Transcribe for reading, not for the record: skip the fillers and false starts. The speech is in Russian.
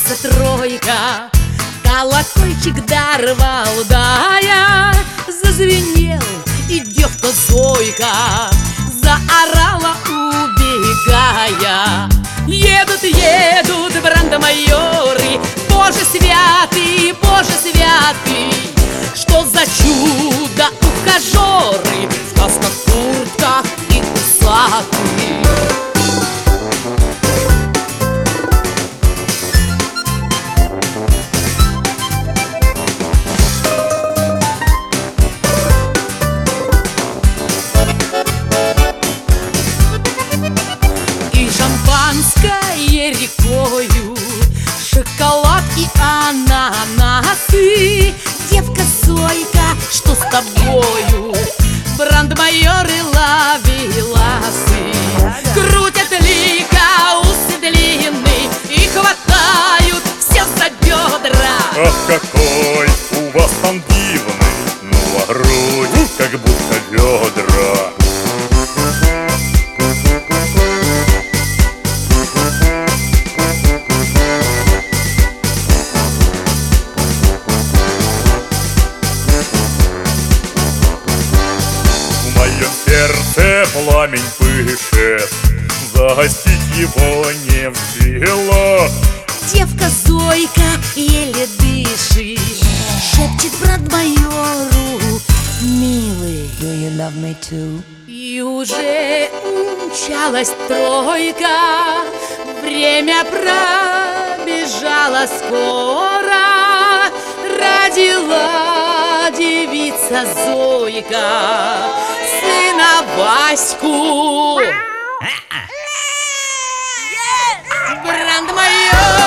Раздается тройка, колокольчик дорвал, да я зазвенел, и девка Зойка заорала, убегая. Едут, едут брандмайоры, Боже святый, Боже святый, что за чудо ухажеры в касках, куртках и усатые. Шампанское рекою, шоколад и ананасы. Девка Зойка, что с тобою? Брандмайоры ловеласы крутят ликаусы длинные и хватают все за бедра. Ах, какой у вас там дивный, ну а грудь как будто ведра. В моем сердце пламень пышет, загасить его не в силах. Девка Зойка еле дышит, шепчет брандмайору: милый, Do you love me too? и уже умчалась тройка. Время пробежало скоро, родила девица Зойка сына Ваську. Брандмайор